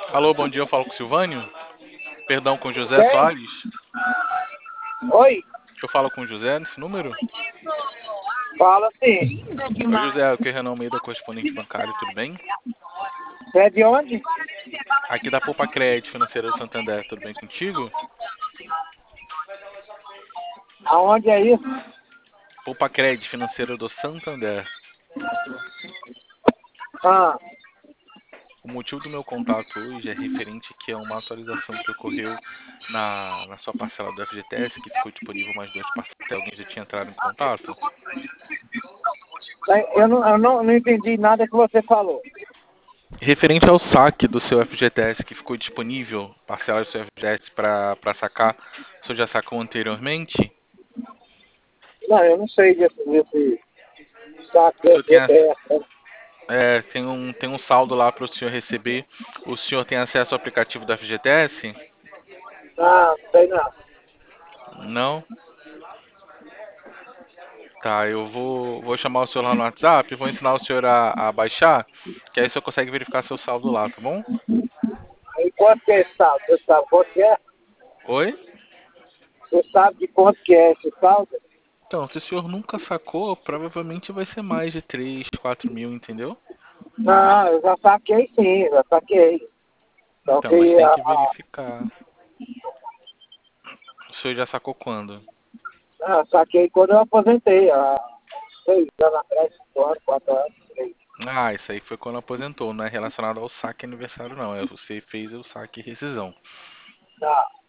Alô, bom dia, eu falo com o Silvânio? Perdão, com o José Quem? Soares? Oi? Eu falo com o José nesse número? Fala assim. Oi, José, aqui é Renan Almeida, correspondente bancário, tudo bem? Você é de onde? Aqui da Poupa Crédito Financeira do Santander, tudo bem contigo? Aonde é isso? Poupa Crédito Financeira do Santander. Ah, O motivo do meu contato hoje é referente que a uma atualização que ocorreu na sua parcela do FGTS, que ficou disponível mais duas parcelas. Alguém já tinha entrado em contato? eu não entendi nada que você falou. Referente ao saque do seu FGTS que ficou disponível, parcela do seu FGTS para sacar, o senhor já sacou anteriormente? Não, eu não sei desse saco O senhor desse tem, GTS. tem um saldo lá para o senhor receber. O senhor tem acesso ao aplicativo do FGTS? Ah, não sei não. Não? Tá, eu vou chamar o senhor lá no WhatsApp e vou ensinar o senhor a baixar, que aí o senhor consegue verificar seu saldo lá, tá bom? Aí quanto que é esse saldo? Você sabe quanto que é? Oi? Você sabe de quanto que é esse saldo? Então, se o senhor nunca sacou, provavelmente vai ser mais de 3, 4 mil, entendeu? Não, eu já saquei sim, já saquei. Só Então, mas que tem que verificar. O senhor já sacou quando? saquei quando eu aposentei, há 6 anos atrás, 5 anos, 4 anos, 3. Ah, isso aí foi quando aposentou, não é relacionado ao saque aniversário, não. É você fez o saque e rescisão.